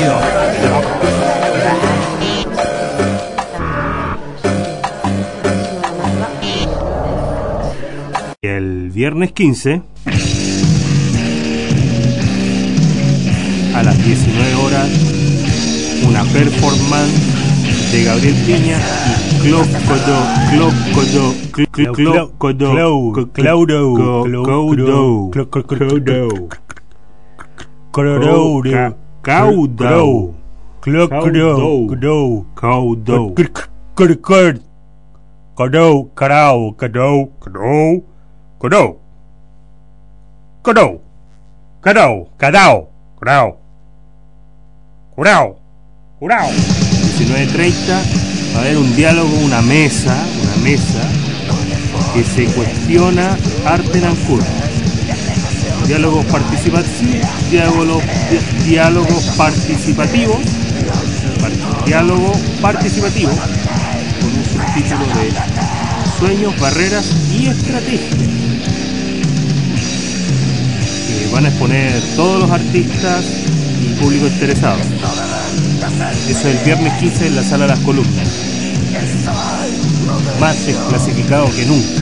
El viernes 15 a las 19 horas una performance de Gabriel Piña y Curao. 19:30 va a haber un diálogo, una mesa que se cuestiona arte en Ancud. Diálogos participativos, diálogo participativo con un subtítulo de Sueños, barreras y estrategias. Que van a exponer todos los artistas y público interesado. Eso es el viernes 15 en la Sala Las Columnas. Más clasificado que nunca.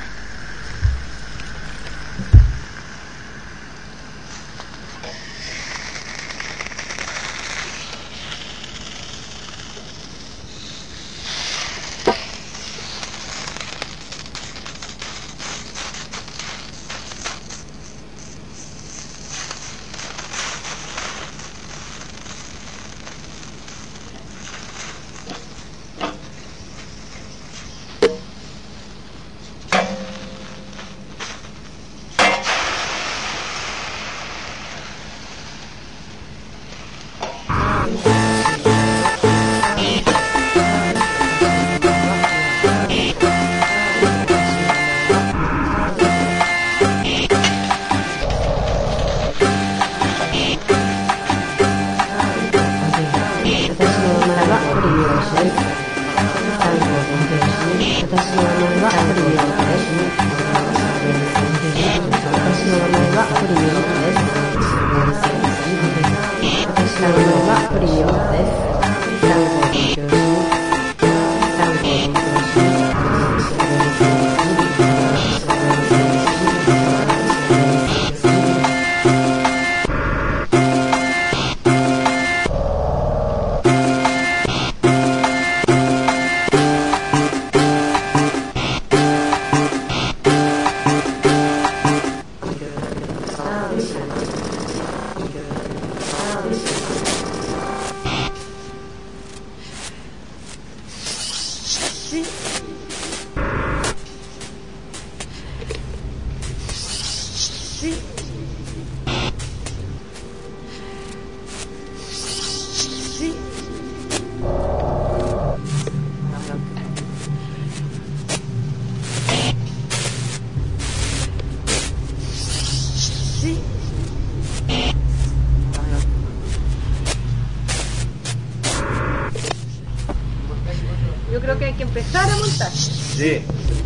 Yo creo que hay que empezar a montar. Sí.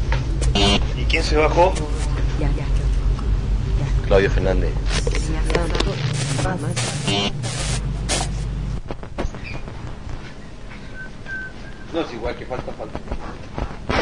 ¿Y quién se bajó? Ya. Claudio Fernández. No, es igual que falta.